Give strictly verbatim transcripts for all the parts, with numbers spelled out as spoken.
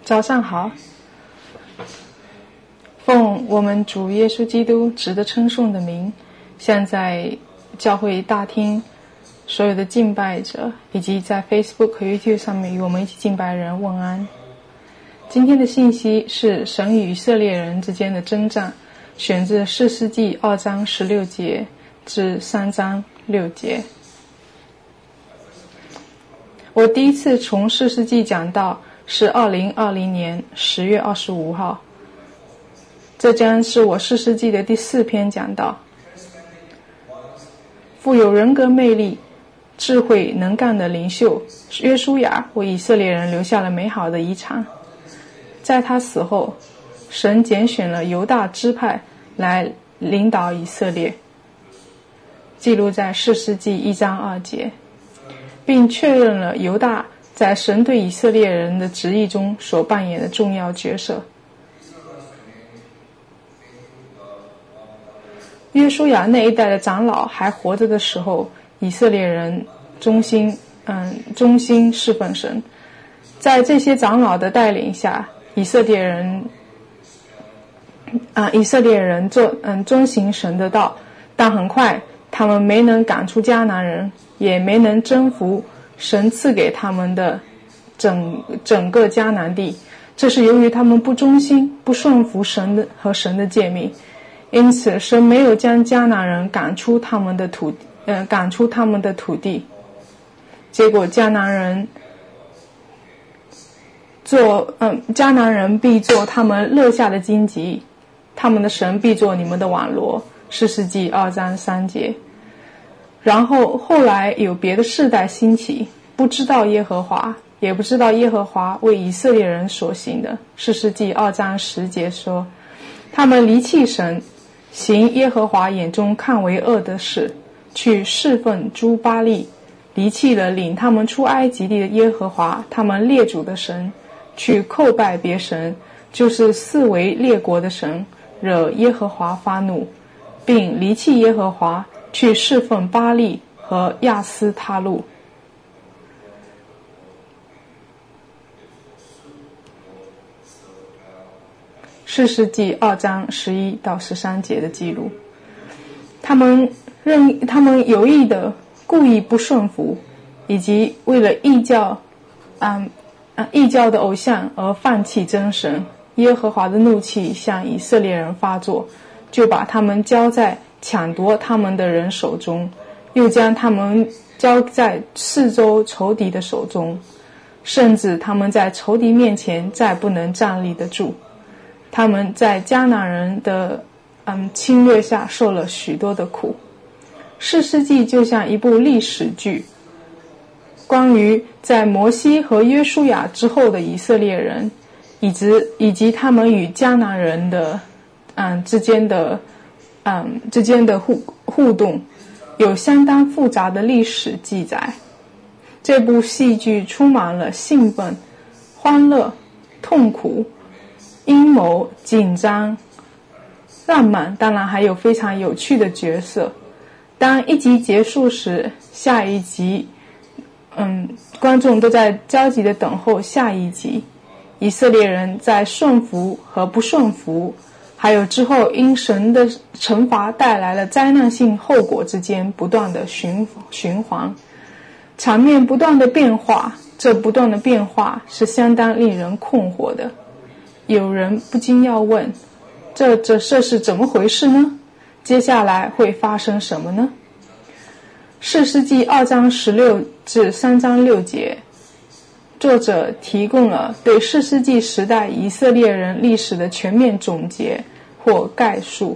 早上好，奉我们主耶稣基督值得称颂的名，向在教会大厅所有的敬拜者，以及在 Facebook 和 YouTube 上面与我们一起敬拜人问安。今天的信息是神与以色列人之间的征战，选自士师记二章十六节至三章六节。我第一次从士师记讲到是二零二零年十月二十五号，这将是我士师记的第四篇讲道。富有人格魅力、智慧能干的领袖约书亚为以色列人留下了美好的遗产。在他死后，神拣选了犹大支派来领导以色列，记录在士师记一章二节，并确认了犹大在神对以色列人的旨意中所扮演的重要角色。约书亚那一代的长老还活着的时候，以色列人忠心嗯忠心侍奉神。在这些长老的带领下，以色列人啊、呃、以色列人做嗯遵行神的道，但很快他们没能赶出迦南人，也没能征服神赐给他们的整整个迦南地。这是由于他们不忠心，不顺服神的和神的诫命。因此神没有将迦南人赶出他们的土呃赶出他们的土地。结果迦南人做嗯迦南人必做他们乐下的荆棘，他们的神必做你们的网罗。士师记二章三节。然后后来有别的世代兴起，不知道耶和华，也不知道耶和华为以色列人所行的。士师记二章十节说，他们离弃神，行耶和华眼中看为恶的事，去侍奉诸巴力，离弃了领他们出埃及地的耶和华他们列祖的神，去叩拜别神，就是四围列国的神，惹耶和华发怒，并离弃耶和华，去侍奉巴力和亚斯他路。士师记二章十一到十三节的记录，他们认他们有意的故意不顺服，以及为了异教嗯啊异教的偶像而放弃真神，耶和华的怒气向以色列人发作，就把他们交在抢夺他们的人手中，又将他们交在四周仇敌的手中，甚至他们在仇敌面前再不能站立得住。他们在迦南人的嗯侵略下受了许多的苦。士师记就像一部历史剧，关于在摩西和约书亚之后的以色列人，以及以及他们与迦南人的嗯之间的嗯之间的互互动，有相当复杂的历史记载。这部戏剧充满了兴奋、欢乐、痛苦、阴谋、紧张、浪漫，当然还有非常有趣的角色。当一集结束时，下一集嗯，观众都在焦急地等候下一集。以色列人在顺服和不顺服，还有之后因神的惩罚带来了灾难性后果之间不断的循循环，场面不断的变化。这不断的变化是相当令人困惑的。有人不禁要问，这这这是怎么回事呢？接下来会发生什么呢？士师记二章十六至三章六节，作者提供了对士师记时代以色列人历史的全面总结或概述。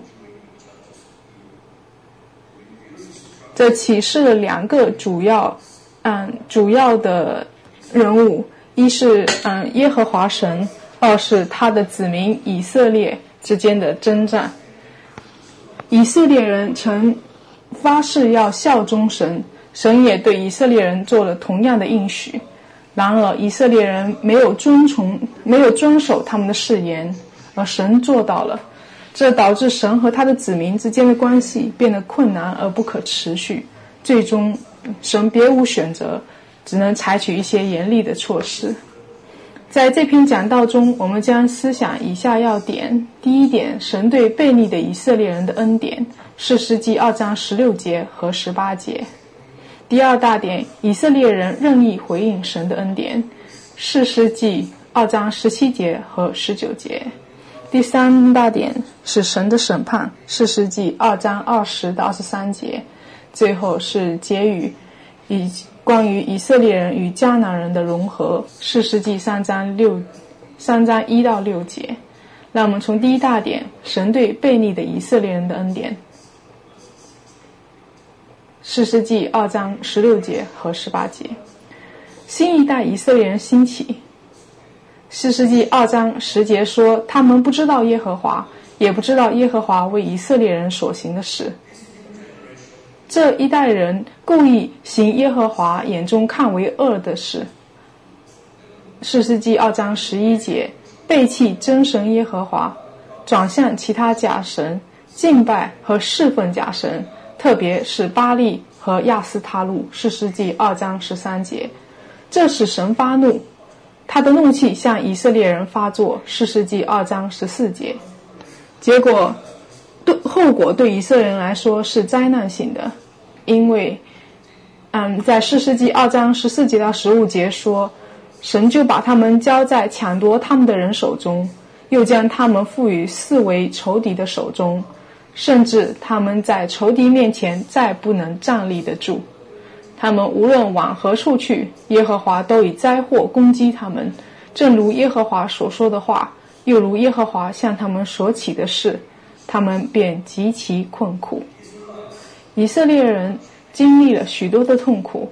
这启示了两个主要嗯主要的人物，一是嗯耶和华神，二是他的子民以色列之间的征战。以色列人曾发誓要效忠神，神也对以色列人做了同样的应许。然而以色列人没有遵从没有遵守他们的誓言，而神做到了。这导致神和他的子民之间的关系变得困难而不可持续，最终神别无选择，只能采取一些严厉的措施。 在这篇讲道中，我们将思想以下要点。第一点，神对悖逆的以色列人的恩典，士师记二章十六节和十八节。第二大点，以色列人任意回应神的恩典，士师记二章十七节和十九节。第三大点是神的审判，士师记二章二十到二十三节。最后是结语，以关于以色列人与迦南人的融合，士师记三章六三章一到六节。那我们从第一大点，神对悖逆的以色列人的恩典，士师记二章十六节和十八节。新一代以色列人兴起，士师记二章十节说，他们不知道耶和华，也不知道耶和华为以色列人所行的事。这一代人故意行耶和华眼中看为恶的事。士师记二章十一节，背弃真神耶和华，转向其他假神，敬拜和侍奉假神，特别是巴力和亚斯他路。士师记二章十三节，这使神发怒，他的怒气向以色列人发作。士师记二章十四节，结果对后果对以色列人来说是灾难性的，因为嗯，在士师记二章十四节到十五节说，神就把他们交在抢夺他们的人手中，又将他们赋予四围仇敌的手中，甚至他们在仇敌面前再不能站立得住。他们无论往何处去，耶和华都以灾祸攻击他们，正如耶和华所说的话，又如耶和华向他们所起的事，他们便极其困苦。以色列人经历了许多的痛苦。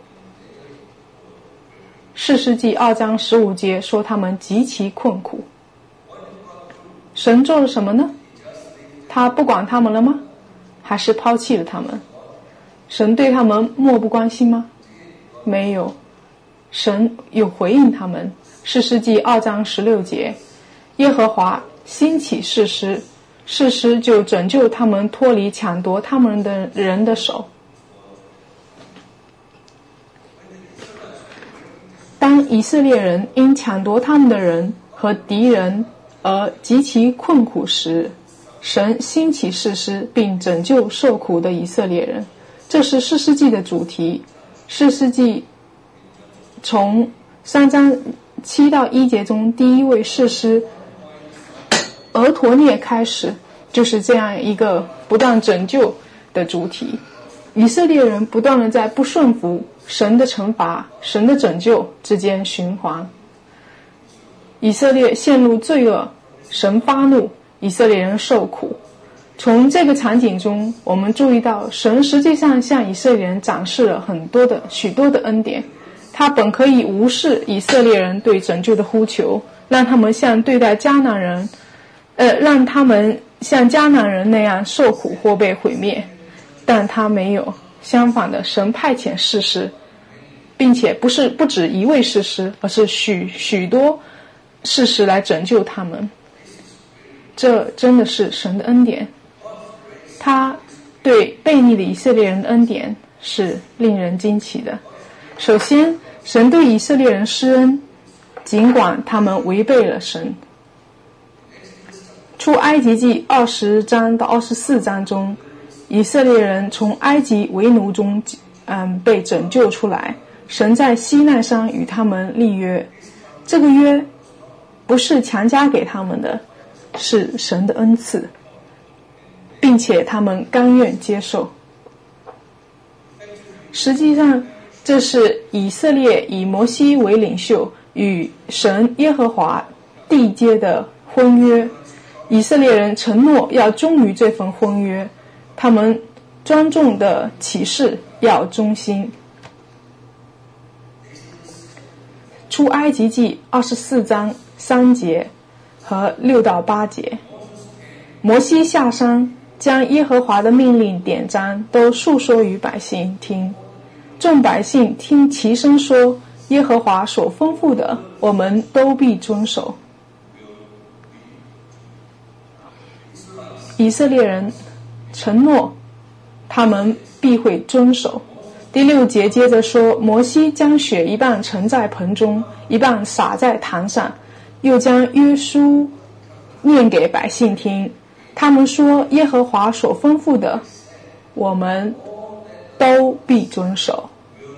士师记二章十五节说他们极其困苦。神做了什么呢？他不管他们了吗？还是抛弃了他们？神对他们漠不关心吗？没有，神有回应他们。士师记二章十六节，耶和华兴起士师，士师就拯救他们脱离抢夺他们的人的手。当以色列人因抢夺他们的人和敌人而极其困苦时，神兴起士师并拯救受苦的以色列人。这是士师记的主题。士师记从三章七到一节中第一位士师俄陀涅开始，就是这样一个不断拯救的主题。以色列人不断的在不顺服神的惩罚、神的拯救之间循环。以色列陷入罪恶，神发怒，以色列人受苦。从这个场景中，我们注意到神实际上向以色列人展示了很多的许多的恩典。他本可以无视以色列人对拯救的呼求，让他们像对待迦南人呃，让他们像迦南人那样受苦或被毁灭，但他没有。相反的，神派遣士师，并且不是不止一位士师，而是许许多士师来拯救他们。这真的是神的恩典。他对悖逆的以色列人的恩典是令人惊奇的。首先，神对以色列人施恩，尽管他们违背了神。出埃及记二十章到二十四章中，以色列人从埃及为奴中嗯被拯救出来，神在西奈山与他们立约。这个约不是强加给他们的，是神的恩赐，并且他们甘愿接受。实际上，这是以色列以摩西为领袖，与神耶和华缔结的婚约。以色列人承诺要忠于这份婚约，他们庄重的起誓要忠心。出埃及记二十四章三节和六到八节，摩西下山，将耶和华的命令典章都述说于百姓听。众百姓听齐声说，耶和华所吩咐的，我们都必遵守。以色列人承诺他们必会遵守。第六节接着说，摩西将血一半盛在盆中，一半洒在坛上， 又将约书念给百姓听。他们说，耶和华所吩咐的，我们都必遵守。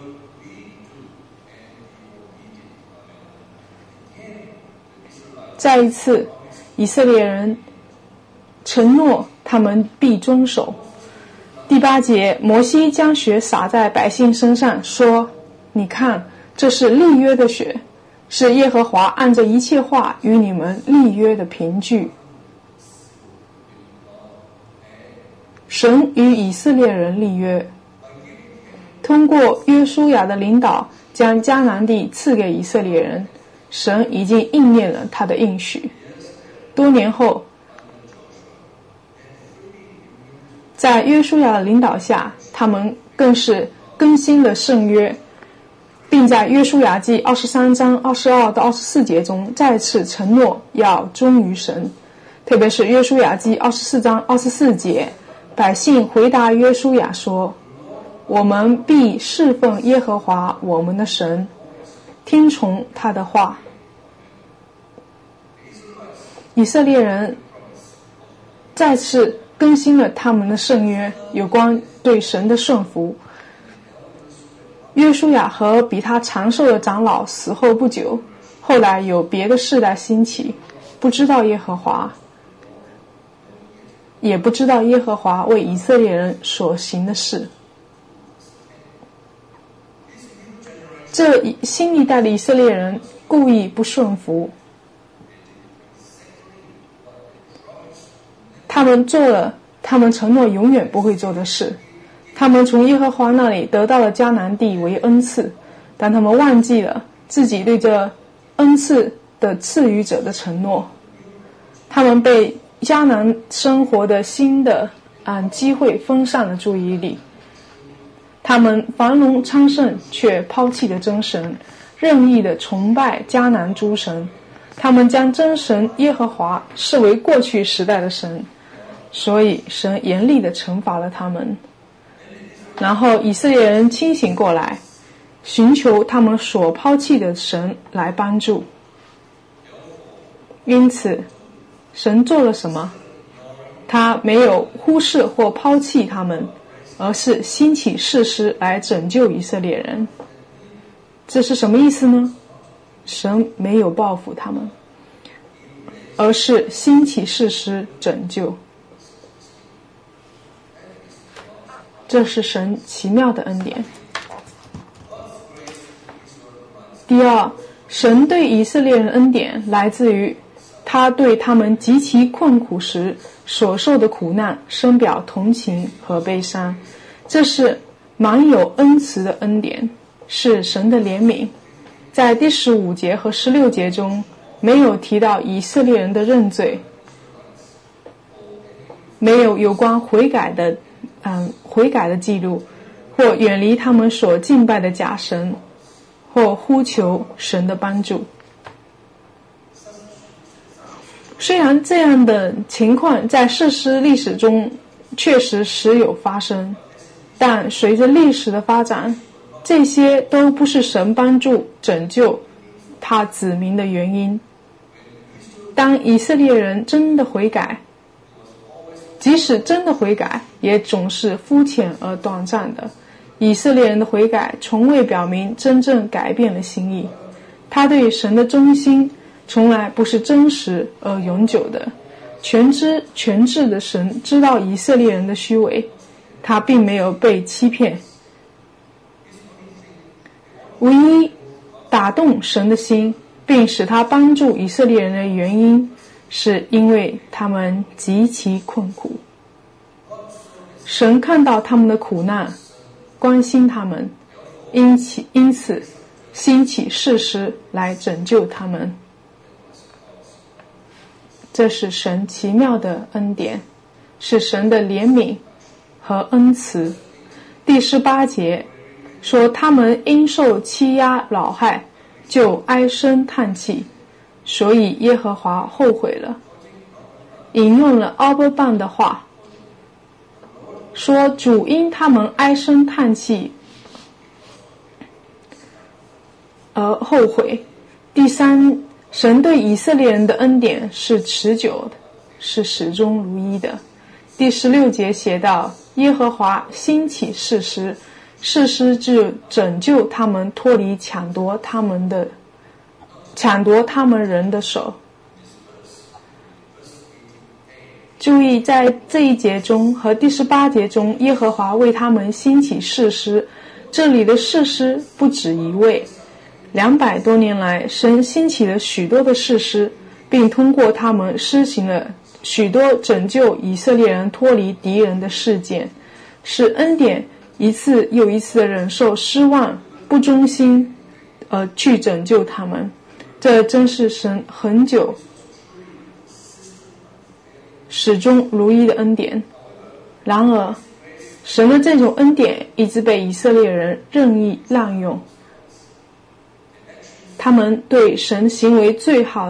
再一次，以色列人承诺他们必遵守。第八节，摩西将血洒在百姓身上，说：你看，这是立约的血，是耶和华按着一切话与你们立约的凭据。神与以色列人立约，通过约书亚的领导，将迦南地赐给以色列人。神已经应验了他的应许。多年后，在约书亚的领导下，他们更是更新了圣约，并在约书亚记二十三章二十二到二十四节中再次承诺要忠于神。特别是约书亚记二十四章二十四节，百姓回答约书亚说：我们必侍奉耶和华我们的神，听从他的话。以色列人再次更新了他们的圣约，有关对神的顺服。约书亚和比他长寿的长老死后不久，后来有别的世代兴起，不知道耶和华，也不知道耶和华为以色列人所行的事。这新一代的以色列人故意不顺服，他们做了他们承诺永远不会做的事。他们从耶和华那里得到了迦南地为恩赐，但他们忘记了自己对这恩赐的赐予者的承诺。他们被迦南生活的新的嗯机会分散了注意力。他们繁荣昌盛，却抛弃了真神，任意的崇拜迦南诸神。他们将真神耶和华视为过去时代的神，所以神严厉的惩罚了他们。然后以色列人清醒过来，寻求他们所抛弃的神来帮助。因此神做了什么？他没有忽视或抛弃他们，而是兴起士师来拯救以色列人。这是什么意思呢？神没有报复他们，而是兴起士师拯救。这是神奇妙的恩典。第二，神对以色列人恩典来自于他对他们极其困苦时所受的苦难深表同情和悲伤。这是满有恩慈的恩典，是神的怜悯。在第十五节和十六节中没有提到以色列人的认罪，没有有关悔改的嗯悔改的记录，或远离他们所敬拜的假神，或呼求神的帮助。虽然这样的情况在士师历史中确实时有发生，但随着历史的发展，这些都不是神帮助拯救他子民的原因。当以色列人真的悔改，即使真的悔改，也总是肤浅而短暂的。以色列人的悔改从未表明真正改变了心意，他对神的忠心从来不是真实而永久的。全知全智的神知道以色列人的虚伪，他并没有被欺骗。唯一打动神的心并使他帮助以色列人的原因，是因为他们极其困苦。神看到他们的苦难，关心他们，因此因此兴起士师来拯救他们。这是神奇妙的恩典，是神的怜悯和恩慈。第十八节说，他们因受欺压劳害，就唉声叹气，所以耶和华后悔了。引用了奥伯邦的话，说主因他们唉声叹气而后悔。第三神对以色列人的恩典是持久的，是始终如一的。第十六节写道，耶和华兴起士师，士师就拯救他们脱离抢夺他们的抢夺他们人的手。注意，在这一节中和第十八节中，耶和华为他们兴起士师，这里的士师不止一位。两百多年来，神兴起了许多的士师，并通过他们施行了许多拯救以色列人脱离敌人的事件，使恩典一次又一次的忍受失望、不忠心，呃，去拯救他们。这真是神很久始终如一的恩典。然而，神的这种恩典一直被以色列人任意滥用。他们对神行为最好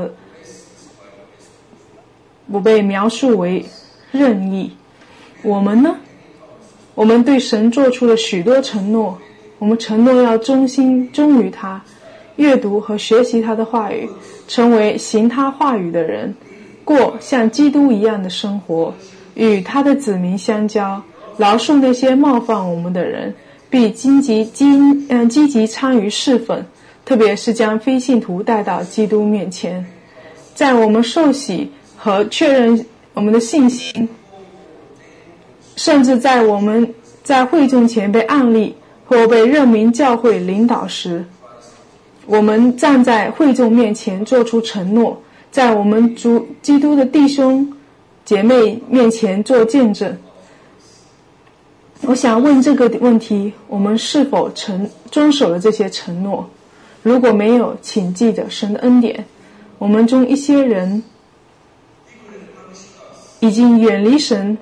不被描述为任意。我们呢？我们对神做出了许多承诺，我们承诺要忠心忠于他，阅读和学习他的话语，成为行他话语的人，过像基督一样的生活，与他的子民相交，饶恕那些冒犯我们的人，并积极积嗯积极参与侍奉，特别是将非信徒带到基督面前。在我们受洗和确认我们的信心，甚至在我们在会众前被案例或被任命教会领导时，我们站在会众面前做出承诺，在我们主基督的弟兄姐妹面前做见证。我想问这个问题，我们是否承遵守了这些承诺？如果没有，请记得神的恩典。我们中一些人已经远离神，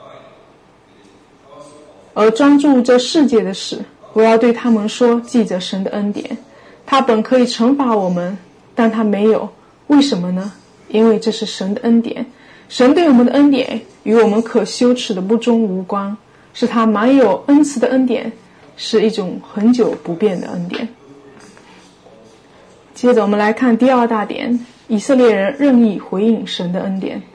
而专注这世界的事。我要对他们说，记着神的恩典。他本可以惩罚我们，但他没有。为什么呢？因为这是神的恩典。神对我们的恩典与我们可羞耻的不忠无关，是他满有恩慈的恩典，是一种很久不变的恩典。接着我们来看第二大点，以色列人任意回应神的恩典。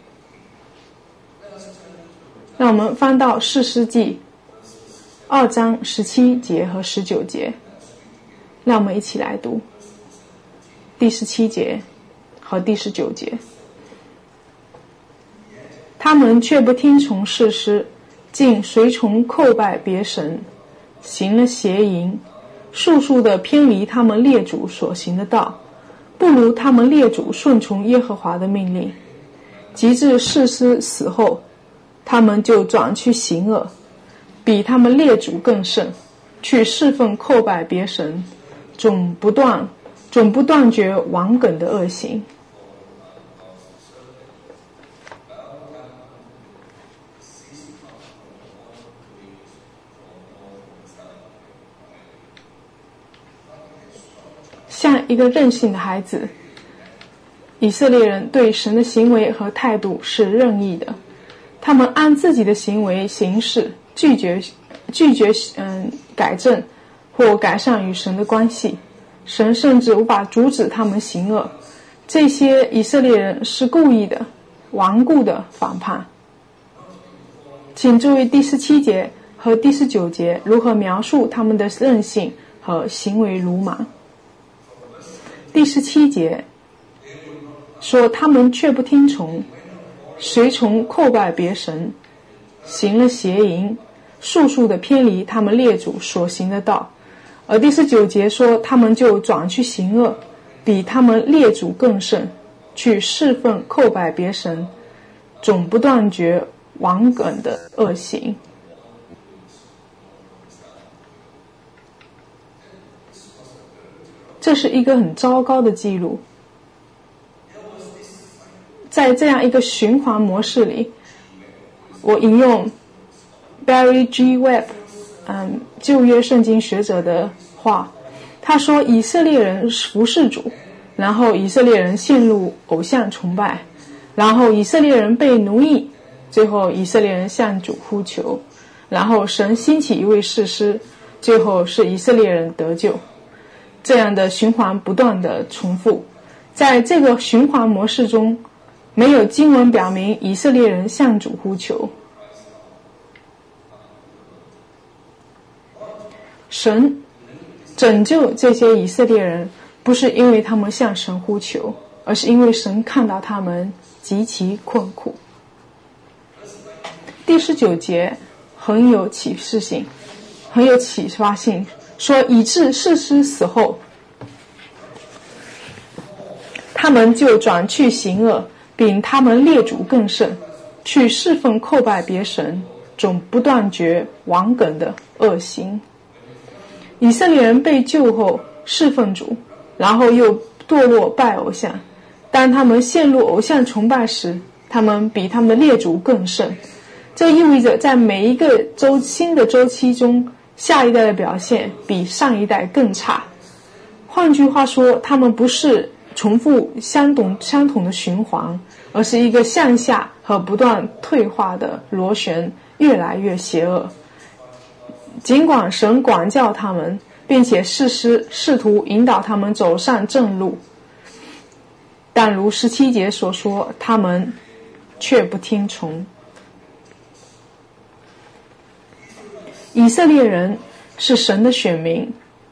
让我们翻到士师记二章十七节和十九节，让我们一起来读第十七节和第十九节。他们却不听从士师，竟随从叩拜别神，行了邪淫，速速地偏离他们列祖所行的道，不如他们列祖顺从耶和华的命令。及至士师死后，他们就转去行恶，比他们列祖更甚，去侍奉叩拜别神，总不断总不断绝顽梗的恶行。像一个任性的孩子，以色列人对神的行为和态度是任意的，他们按自己的行为行事，拒绝拒绝嗯改正或改善与神的关系，神甚至无法阻止他们行恶。这些以色列人是故意的、顽固的反叛。请注意第十七节和第十九节如何描述他们的任性和行为鲁莽。第十七节说，他们却不听从，随从叩拜别神，行了邪淫，速速地偏离他们列祖所行的道。而第十九节说，他们就转去行恶，比他们列祖更甚，去侍奉叩拜别神，总不断绝顽梗的恶行。这是一个很糟糕的记录。在这样一个循环模式里，我引用 Barry G. Webb 嗯，旧约圣经学者的话，他说以色列人服侍主，然后以色列人陷入偶像崇拜，然后以色列人被奴役，最后以色列人向主呼求，然后神兴起一位士师，最后是以色列人得救。这样的循环不断的重复， 在这个循环模式中，没有经文表明以色列人向主呼求。神拯救这些以色列人，不是因为他们向神呼求，而是因为神看到他们极其困苦。第十九节很有启示性，很有启发性，说以致士师死后，他们就转去行恶，并他们列祖更甚，去侍奉叩拜别神，总不断绝顽梗的恶行。以色列人被救后侍奉主，然后又堕落拜偶像。当他们陷入偶像崇拜时，他们比他们的列祖更甚。这意味着在每一个周新的周期中，下一代的表现比上一代更差。换句话说，他们不是重复相同相同的循环，而是一个向下和不断退化的螺旋，越来越邪恶。尽管神管教他们，并且士师试图引导他们走上正路，但如十七节所说，他们却不听从。以色列人是神的选民，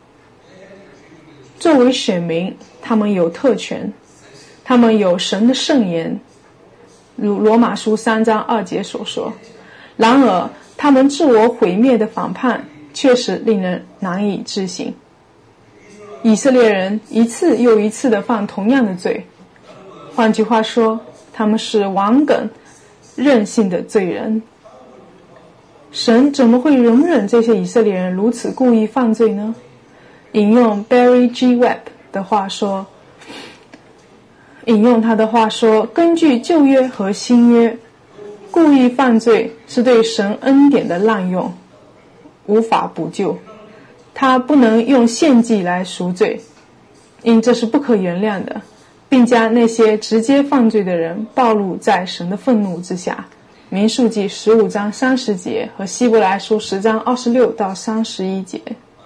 作为选民，他们有特权，他们有神的圣言，如罗马书三章二节所说。然而他们自我毁灭的反叛确实令人难以置信。以色列人一次又一次地犯同样的罪，换句话说，他们是顽梗任性的罪人。神怎么会容忍这些以色列人如此故意犯罪呢？引用 Barry G. Webb 的话说，引用他的话说，根据旧约和新约，故意犯罪是对神恩典的滥用，无法补救，他不能用献祭来赎罪，因这是不可原谅的，并将那些直接犯罪的人暴露在神的愤怒之下。民数记十五章三十节和希伯来书十章二十六到三十一节。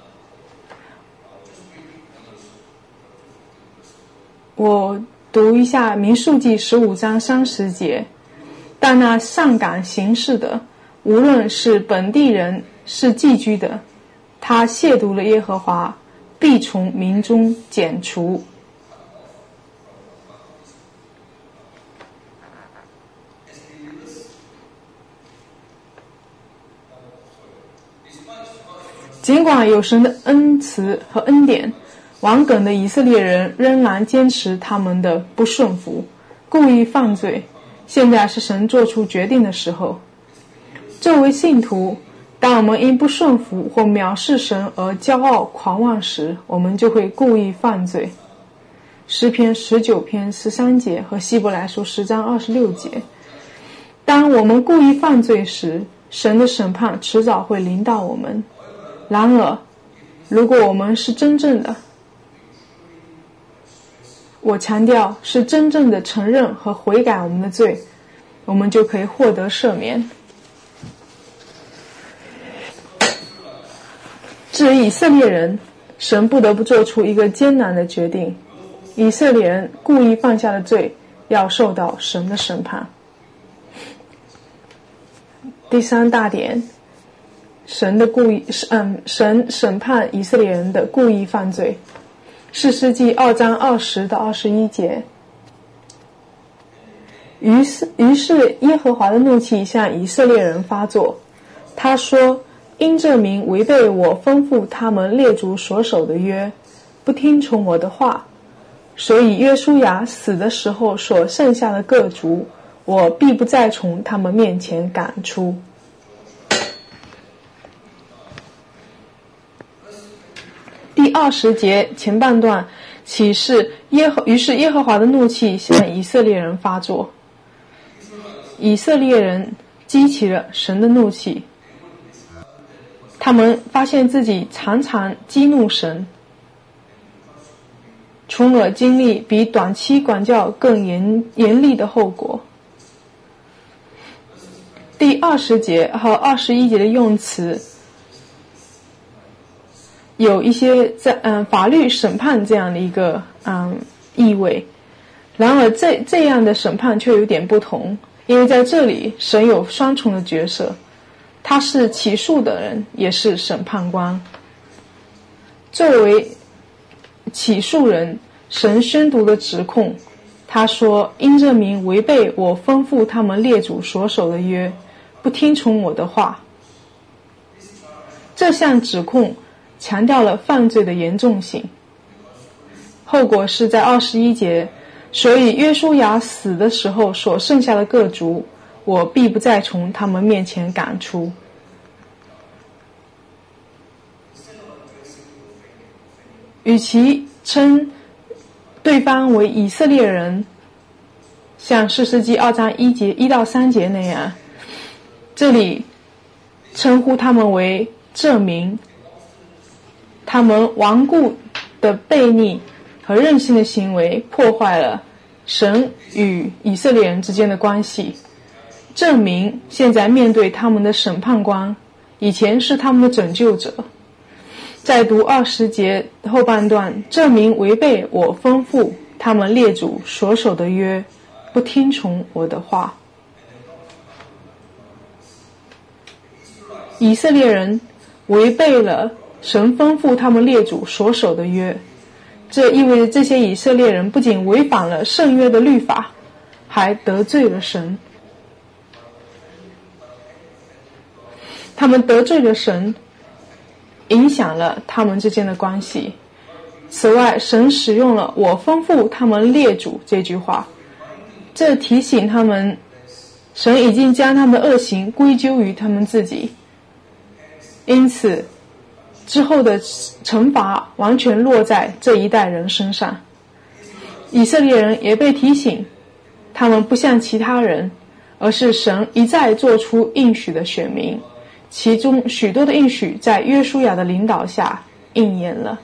我读一下民数记十五章三十节。但那上赶行事的，无论是本地人是寄居的，他亵渎了耶和华，必从民中剪除。尽管有神的恩慈和恩典，顽梗的以色列人仍然坚持他们的不顺服，故意犯罪。现在是神做出决定的时候。作为信徒，当我们因不顺服或藐视神而骄傲狂妄时，我们就会故意犯罪。诗篇十九篇十三节和希伯来书十章二十六节。当我们故意犯罪时，神的审判迟早会临到我们。然而，如果我们是真正的，我强调是真正的承认和悔改我们的罪，我们就可以获得赦免。至于以色列人，神不得不做出一个艰难的决定，以色列人故意犯下的罪要受到神的审判。第三大点，神的故意，嗯，神审判以色列人的故意犯罪。士师记二章二十到二十一节。于是，于是耶和华的怒气向以色列人发作。他说：因这民违背我吩咐他们列祖所守的约，不听从我的话，所以约书亚死的时候所剩下的各族，我必不再从他们面前赶出。第二十节前半段启示耶和，于是耶和华的怒气向以色列人发作。以色列人激起了神的怒气，他们发现自己常常激怒神，从而经历比短期管教更严严厉的后果。第二十节和二十一节的用词有一些在嗯法律审判这样的一个嗯意味， 然而这这样的审判却有点不同，因为在这里神有双重的角色，他是起诉的人，也是审判官。作为起诉人，神宣读的指控，他说因这名违背我吩咐他们列祖所守的约，不听从我的话。这项指控强调了犯罪的严重性，后果是在二十一节，所以约书亚死的时候所剩下的各族，我必不再从他们面前赶出。与其称对方为以色列人，像士师记二章一节一到三节那样，这里称呼他们为这民，他们顽固的悖逆和任性的行为破坏了神与以色列人之间的关系。这民现在面对他们的审判官，以前是他们的拯救者。再读二十节后半段，这民违背我吩咐他们列祖所守的约，不听从我的话。以色列人违背了神吩咐他们列祖所守的约，这意味着这些以色列人不仅违反了圣约的律法，还得罪了神。他们得罪了神，影响了他们之间的关系。此外，神使用了我吩咐他们列祖这句话，这提醒他们，神已经将他们的恶行归咎于他们自己，因此之后的惩罚完全落在这一代人身上。以色列人也被提醒，他们不像其他人，而是神一再做出应许的选民，其中许多的应许在约书亚的领导下应验了。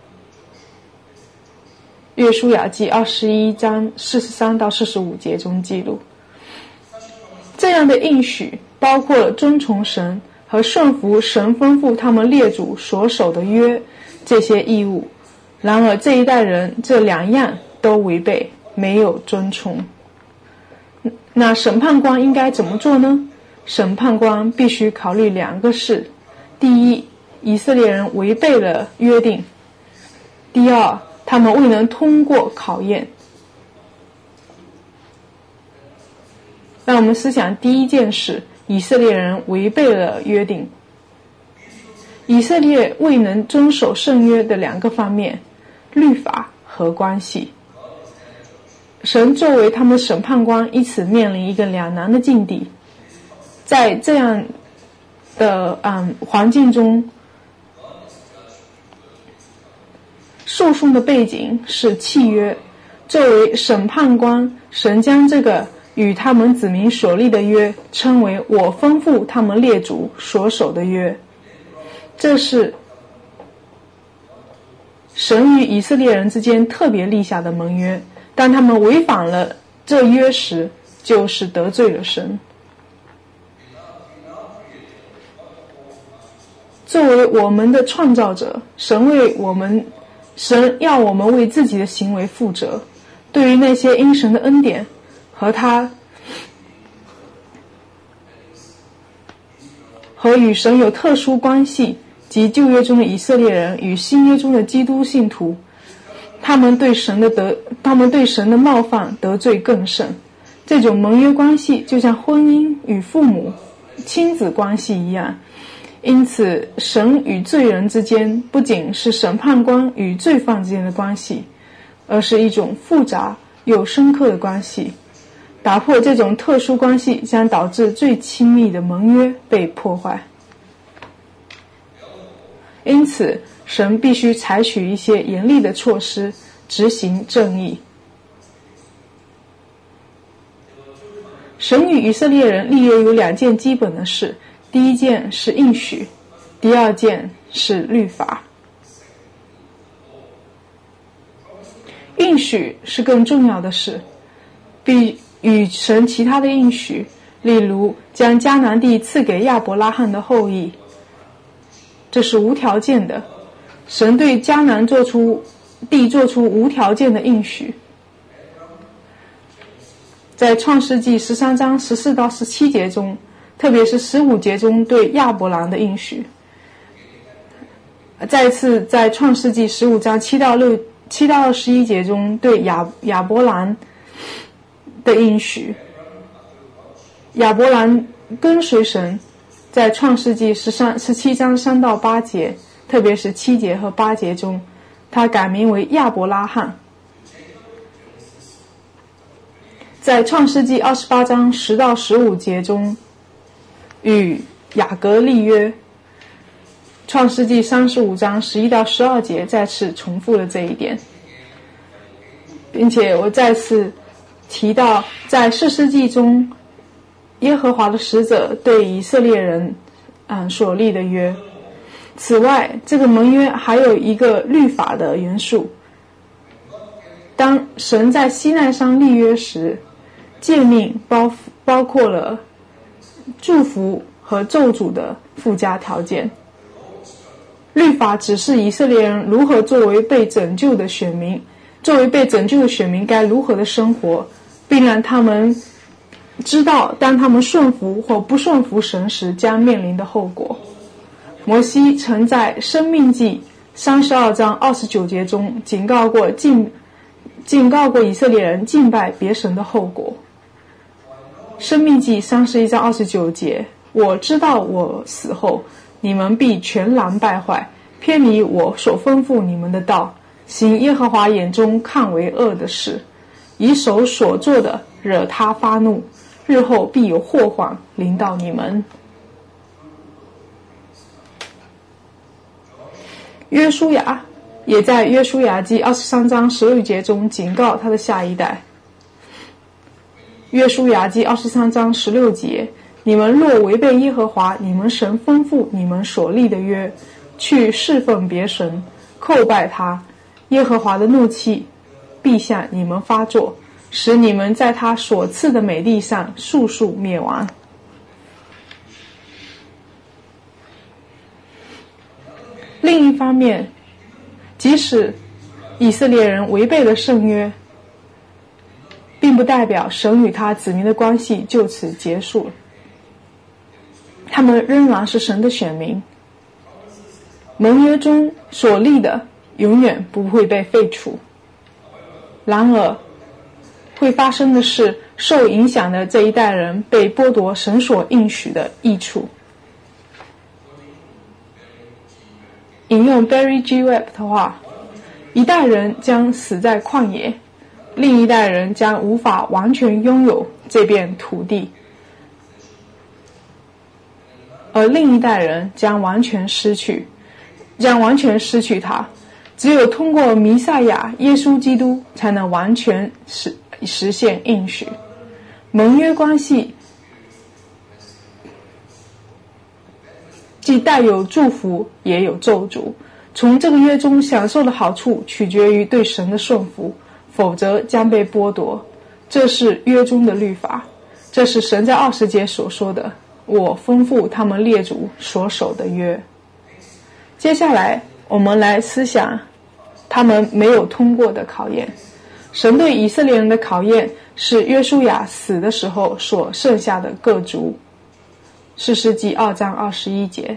约书亚记二十一章四十三到四十五节中记录，这样的应许包括了遵从神和顺服神吩咐他们列祖所守的约这些义务。然而这一代人这两样都违背，没有遵从。那审判官应该怎么做呢？审判官必须考虑两个事：第一，以色列人违背了约定；第二，他们未能通过考验。让我们思想第一件事，以色列人违背了约定。以色列未能遵守圣约的两个方面，律法和关系。神作为他们审判官，因此面临一个两难的境地。在这样的嗯环境中，诉讼的背景是契约。作为审判官，神将这个与他们子民所立的约称为我吩咐他们列祖所守的约。这是神与以色列人之间特别立下的盟约，当他们违反了这约时，就是得罪了神。作为我们的创造者，神为我们神要我们为自己的行为负责。对于那些因神的恩典和他和与神有特殊关系，即旧约中的以色列人与新约中的基督信徒，他们对神的得他们对神的冒犯得罪更甚。这种盟约关系就像婚姻与父母亲子关系一样，因此神与罪人之间不仅是审判官与罪犯之间的关系，而是一种复杂又深刻的关系。打破这种特殊关系将导致最亲密的盟约被破坏。因此神必须采取一些严厉的措施，执行正义。神与以色列人立约有两件基本的事，第一件是应许，第二件是律法。应许是更重要的事，比与神其他的应许，例如将迦南地赐给亚伯拉罕的后裔，这是无条件的。神对迦南做出地做出无条件的应许。 在创世纪十三章十四到十七节中，特别是十五节中对亚伯兰的应许。再次在创世纪十五章七到六七到二十一节中对亚亚伯兰的应许。亚伯兰跟随神，在创世纪十三十七章三到八节，特别是七节和八节中，他改名为亚伯拉罕。在创世纪二十八章十到十五节中，与雅各立约。创世纪三十五章十一到十二节再次重复了这一点，并且我再次提到，在士师记中，耶和华的使者对以色列人嗯所立的约。此外，这个盟约还有一个律法的元素。当神在西奈山立约时，诫命包包括了祝福和咒诅的附加条件。律法指示以色列人如何作为被拯救的选民，作为被拯救的选民该如何的生活，并让他们知道当他们顺服或不顺服神时将面临的后果。摩西曾在申命记三十二章二十九节中警告过敬警告过以色列人敬拜别神的后果。申命记三十一章二十九节，我知道我死后你们必全然败坏，偏离我所吩咐你们的道，行耶和华眼中看为恶的事，以手所做的惹他发怒，日后必有祸患临到你们。约书亚也在约书亚记二十三章十六节中警告他的下一代。约书亚记二十三章十六节，你们若违背耶和华你们神吩咐你们所立的约，去侍奉别神，叩拜他，耶和华的怒气必向你们发作，使你们在他所赐的美地上速速灭亡。另一方面，即使以色列人违背了圣约，并不代表神与他子民的关系就此结束了。他们仍然是神的选民，盟约中所立的永远不会被废除。然而，会发生的是，受影响的这一代人被剥夺神所应许的益处。引用 Barry G. Webb 的话，一代人将死在旷野，另一代人将无法完全拥有这片土地，而另一代人将完全失去，将完全失去它。只有通过弥赛亚耶稣基督，才能完全实实现应许。盟约关系既带有祝福，也有咒诅。从这个约中享受的好处取决于对神的顺服，否则将被剥夺。这是约中的律法，这是神在二十节所说的，我吩咐他们列祖所守的约。接下来我们来思想他们没有通过的考验。神对以色列人的考验是约书亚死的时候所剩下的各族。士师记二章二十一节，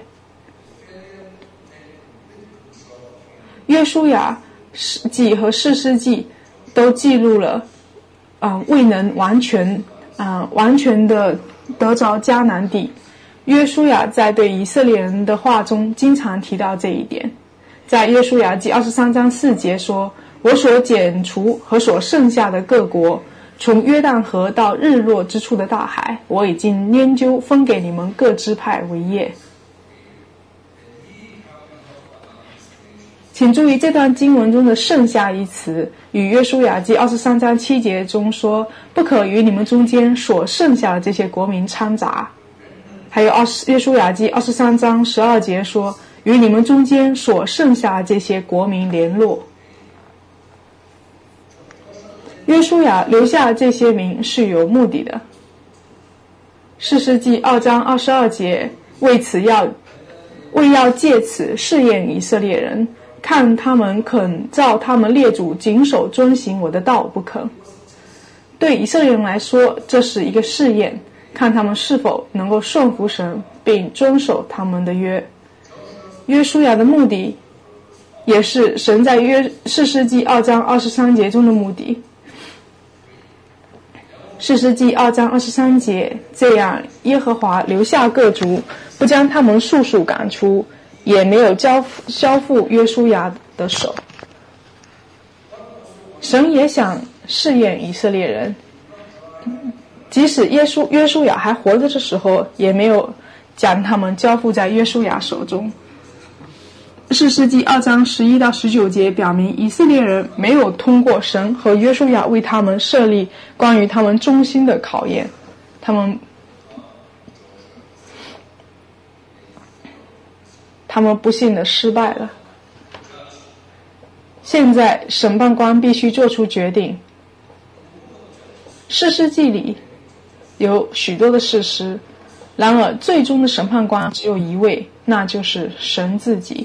约书亚记和士师记都记录了，呃，未能完全，呃，完全的得着迦南地。约书亚在对以色列人的话中经常提到这一点。在约书亚记二十三章四节说：“我所剪除和所剩下的各国，从约旦河到日落之处的大海，我已经研究分给你们各支派为业。”请注意这段经文中的剩下一词与约书亚记二十三章七节中说不可与你们中间所剩下的这些国民掺杂，还有约书亚记二十三章十二节说与你们中间所剩下的这些国民联络。约书亚留下这些名是有目的的。士师记二章二十二节为此要为要借此试验以色列人，看他们肯照他们列祖谨守遵行我的道不肯。 对以色列人来说，这是一个试验，看他们是否能够顺服神并遵守他们的约。约书亚的目的也是神在约士师记二章二十三节中的目的。士师记二章二十三节，这样耶和华留下各族，不将他们速速赶出，也没有交交付约书亚的手。神也想试验以色列人，即使耶稣约书亚还活着的时候，也没有将他们交付在约书亚手中。士师记二章十一到十九节表明，以色列人没有通过神和约书亚为他们设立关于他们忠心的考验，他们他们不幸的失败了。现在审判官必须做出决定。士师记里有许多的士师，然而最终的审判官只有一位，那就是神自己。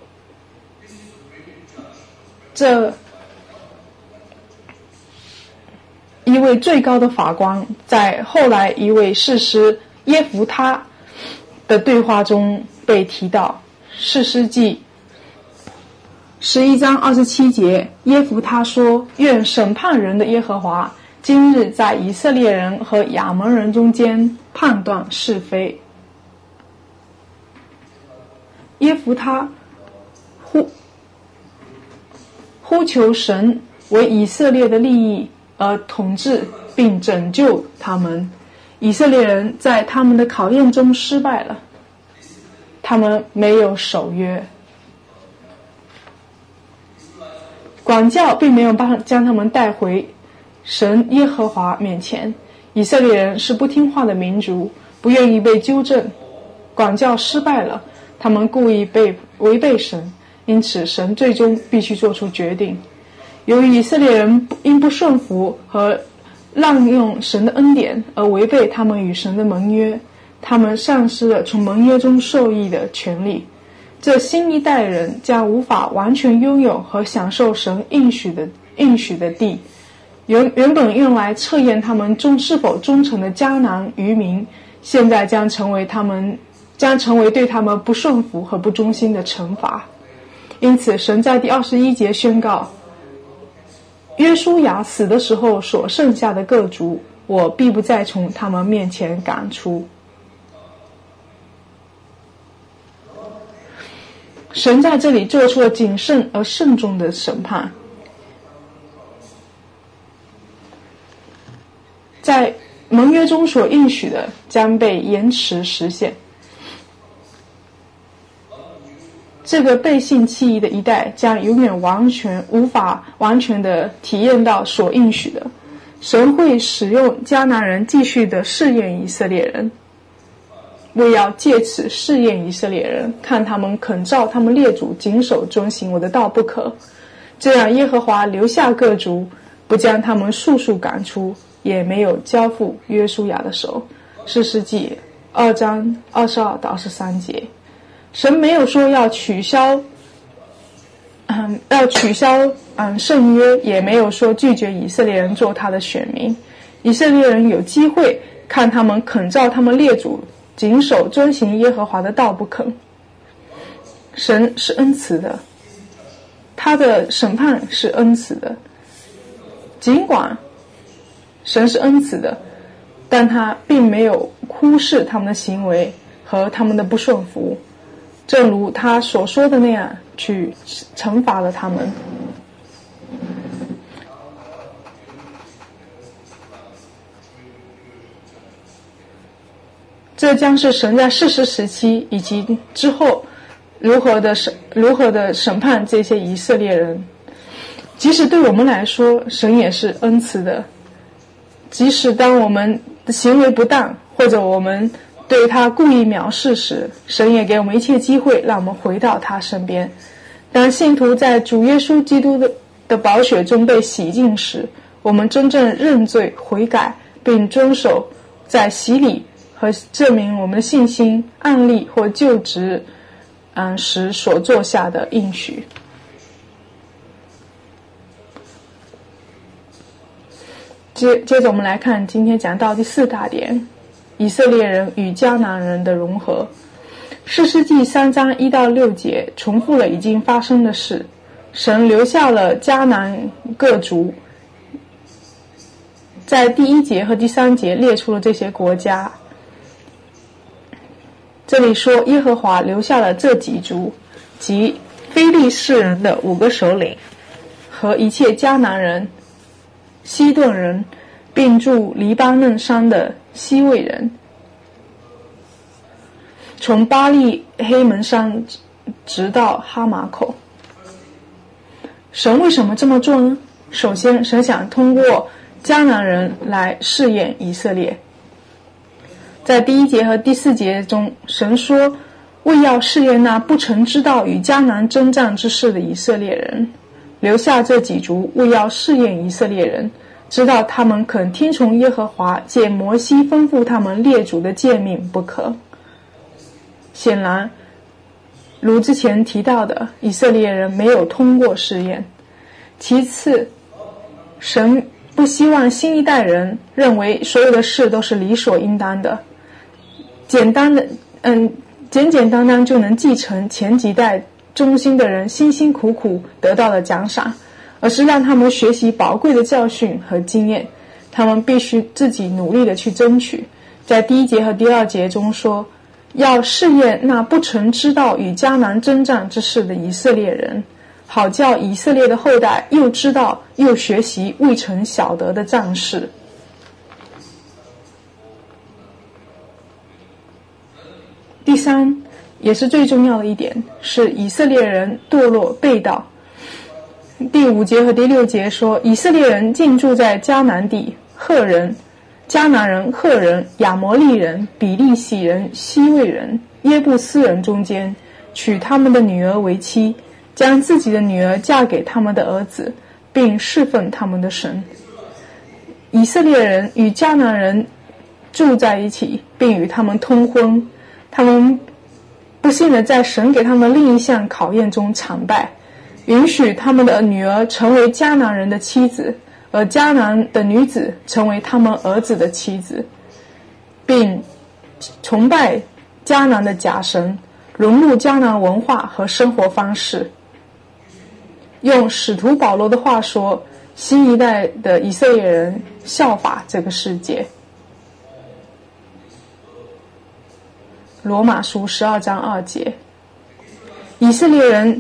这一位最高的法官在后来一位士师耶弗他的对话中被提到。士师记十一章二十七节，耶弗他说：愿审判人的耶和华今日在以色列人和亚扪人中间判断是非。耶弗他呼呼求神为以色列的利益而统治并拯救他们。以色列人在他们的考验中失败了，他们没有守约，管教并没有帮将他们带回神耶和华面前。以色列人是不听话的民族，不愿意被纠正，管教失败了，他们故意被违背神，因此神最终必须做出决定。由于以色列人因不顺服和滥用神的恩典而违背他们与神的盟约，他们丧失了从盟约中受益的权利。这新一代人将无法完全拥有和享受神应许的应许的地。原原本用来测验他们忠是否忠诚的迦南渔民，现在将成为他们将成为对他们不顺服和不忠心的惩罚。因此，神在第二十一节宣告：约书亚死的时候所剩下的各族，我必不再从他们面前赶出。神在这里做出了谨慎而慎重的审判。在盟约中所应许的将被延迟实现。这个背信弃义的一代将永远完全无法完全的体验到所应许的。神会使用迦南人继续的试验以色列人，为要借此试验以色列人，看他们肯照他们列祖谨守遵行我的道不可。这样耶和华留下各族，不将他们速速赶出，也没有交付约书亚的手。士师记二章二十二到二十三节。神没有说要取消嗯，要取消嗯圣约，也没有说拒绝以色列人做他的选民。以色列人有机会看他们肯照他们列祖谨守遵行耶和华的道不肯。神是恩慈的，他的审判是恩慈的。尽管神是恩慈的，但他并没有忽视他们的行为和他们的不顺服，正如他所说的那样去惩罚了他们。这将是神在士师时期以及之后如何的审如何的审判这些以色列人。即使对我们来说，神也是恩慈的。即使当我们的行为不当，或者我们对他故意藐视时，神也给我们一切机会让我们回到他身边。当信徒在主耶稣基督的的宝血中被洗净时，我们真正认罪悔改，并遵守在洗礼和证明我们的信心案例或就职嗯时所做下的应许。 接接着我们来看今天讲到第四大点，以色列人与迦南人的融合。士师记三章一到六节重复了已经发生的事，神留下了迦南各族，在第一节和第三节列出了这些国家。这里说耶和华留下了这几族，即非利士人的五个首领和一切迦南人、西顿人，并住黎巴嫩山的西魏人，从巴利黑门山直到哈马口。神为什么这么做呢？首先，神想通过迦南人来试验以色列。在第一节和第四节中，神说为要试验那不曾知道与迦南征战之事的以色列人，留下这几族为要试验以色列人，知道他们肯听从耶和华借摩西吩咐他们列祖的诫命不可。显然如之前提到的，以色列人没有通过试验。其次，神不希望新一代人认为所有的事都是理所应当的，简单的嗯，简简单单就能继承前几代忠心的人辛辛苦苦得到的奖赏，而是让他们学习宝贵的教训和经验，他们必须自己努力的去争取。在第一节和第二节中说，要试验那不曾知道与迦南征战之事的以色列人，好叫以色列的后代又知道又学习未曾晓得的战事。第三，也是最重要的一点，是以色列人堕落背道。第五节和第六节说，以色列人进驻在迦南地，赫人、迦南人、赫人、亚摩利人、比利洗人、西魏人、耶布斯人中间，娶他们的女儿为妻，将自己的女儿嫁给他们的儿子，并侍奉他们的神。以色列人与迦南人住在一起，并与他们通婚，他们不幸的在神给他们另一项考验中惨败，允许他们的女儿成为迦南人的妻子，而迦南的女子成为他们儿子的妻子，并崇拜迦南的假神，融入迦南文化和生活方式。用使徒保罗的话说，新一代的以色列人效法这个世界。罗马书十二章二节，以色列人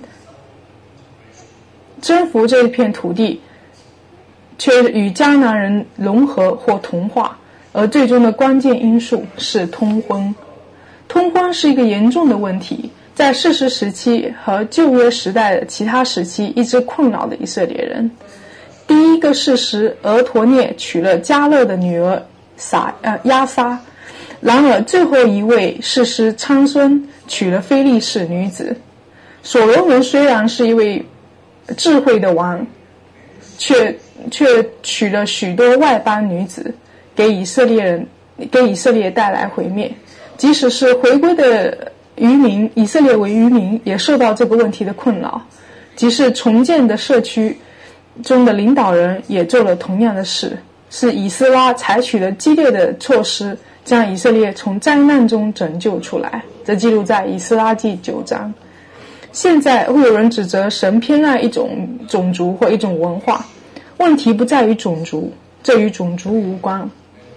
征服这一片土地，却与迦南人融合或同化，而最终的关键因素是通婚。通婚是一个严重的问题，在士师时期和旧约时代的其他时期一直困扰的以色列人。第一个士师俄陀涅娶了迦勒的女儿撒呃亚撒，然而最后一位士师参孙娶了非利士女子。所罗门虽然是一位智慧的王，却却娶了许多外邦女子，给以色列人给以色列带来毁灭。即使是回归的渔民，以色列为渔民也受到这个问题的困扰。即是重建的社区中的领导人也做了同样的事，是以斯拉采取了激烈的措施，将以色列从灾难中拯救出来。这记录在以斯拉记九章。现在会有人指责神偏爱一种种族或一种文化，问题不在于种族，这与种族无关。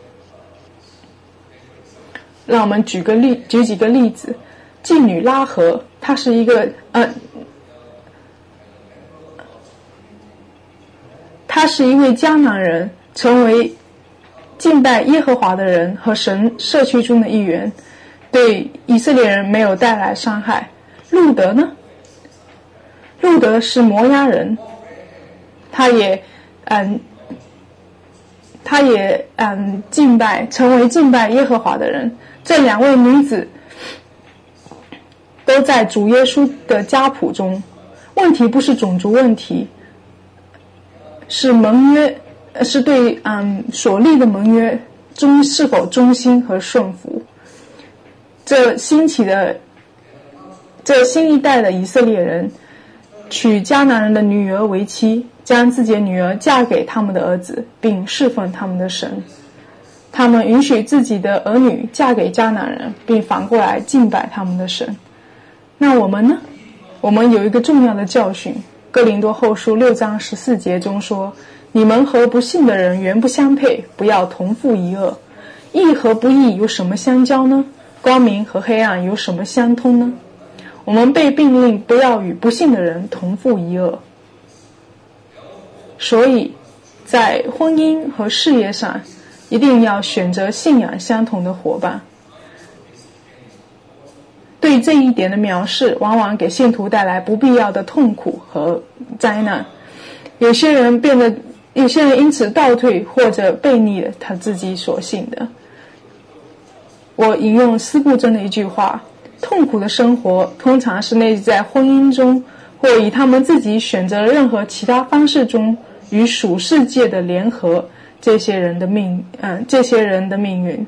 让我们举个例，举几个例子。妓女拉合，她是一个呃，她是一位迦南人，成为敬拜耶和华的人和神社区中的一员，对以色列人没有带来伤害。路德呢？路德是摩押人，他也嗯，他也嗯敬拜，成为敬拜耶和华的人。这两位女子都在主耶稣的家谱中。问题不是种族问题，是盟约，是对嗯所立的盟约中是否忠心和顺服。这兴起的这新一代的以色列人娶迦南人的女儿为妻， 将自己的女儿嫁给他们的儿子，并侍奉他们的神。他们允许自己的儿女嫁给迦南人，并反过来敬拜他们的神。那我们呢？我们有一个重要的教训，哥林多后书六章十四节中说，你们和不信的人原不相配，不要同负一恶。义和不义有什么相交呢？光明和黑暗有什么相通呢？我们被命令不要与不信的人同负一恶。所以在婚姻和事业上一定要选择信仰相同的伙伴。对这一点的藐视往往给信徒带来不必要的痛苦和灾难。有些人变得有些人因此倒退或者背逆了他自己所信的。我引用司布真的一句话，痛苦的生活通常是那在婚姻中或以他们自己选择任何其他方式中与属世界的联合这些人的命嗯，这些人的命运。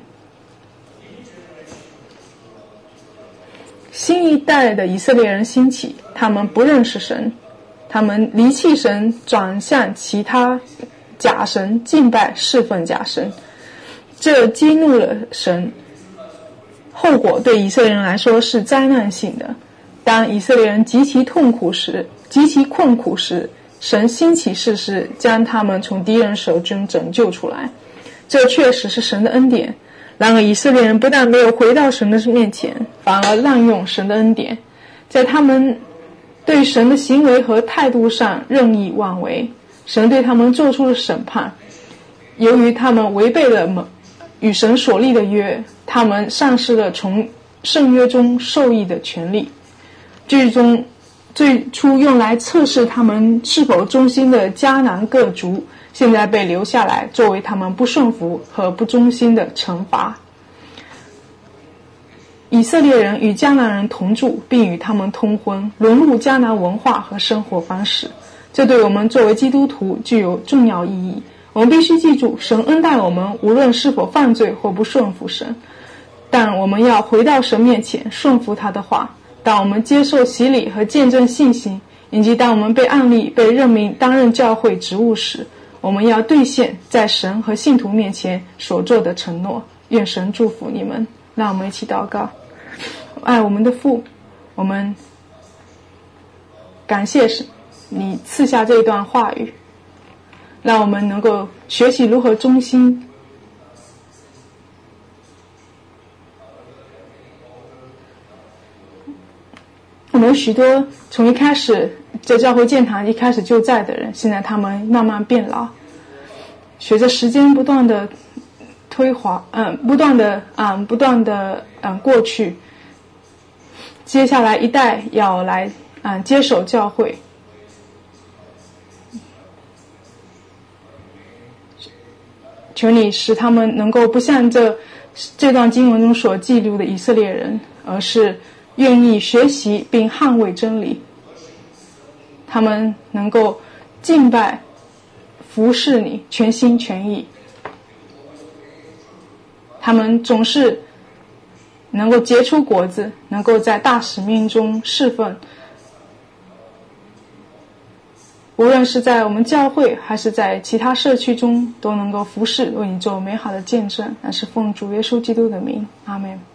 新一代的以色列人兴起，他们不认识神，他们离弃神，转向其他假神，敬拜侍奉假神，这激怒了神，后果对以色列人来说是灾难性的。当以色列人极其痛苦时，极其困苦时，神兴起士师，将他们从敌人手中拯救出来，这确实是神的恩典。然而以色列人不但没有回到神的面前，反而滥用神的恩典，在他们对神的行为和态度上任意妄为，神对他们做出了审判。由于他们违背了与神所立的约，他们丧失了从圣约中受益的权利。最终最初用来测试他们是否忠心的迦南各族，现在被留下来作为他们不顺服和不忠心的惩罚。以色列人与迦南人同住，并与他们通婚，融入迦南文化和生活方式，这对我们作为基督徒具有重要意义。我们必须记住，神恩待我们，无论是否犯罪或不顺服神，但我们要回到神面前，顺服他的话。当我们接受洗礼和见证信心，以及当我们被按立被任命担任教会职务时，我们要兑现在神和信徒面前所做的承诺。愿神祝福你们。让我们一起祷告。爱我们的父，我们感谢你赐下这一段话语，让我们能够学习如何忠心。我们许多从一开始在教会建堂一开始就在的人，现在他们慢慢变老，随着时间不断的推滑，嗯，不断的嗯，不断的嗯过去，接下来一代要来嗯接手教会。求你使他们能够不像这这段经文中所记录的以色列人，而是愿意学习并捍卫真理。他们能够敬拜服侍你，全心全意。他们总是能够结出果子，能够在大使命中侍奉，无论是在我们教会还是在其他社区中，都能够服侍，为你做美好的见证。那是奉主耶稣基督的名，阿们。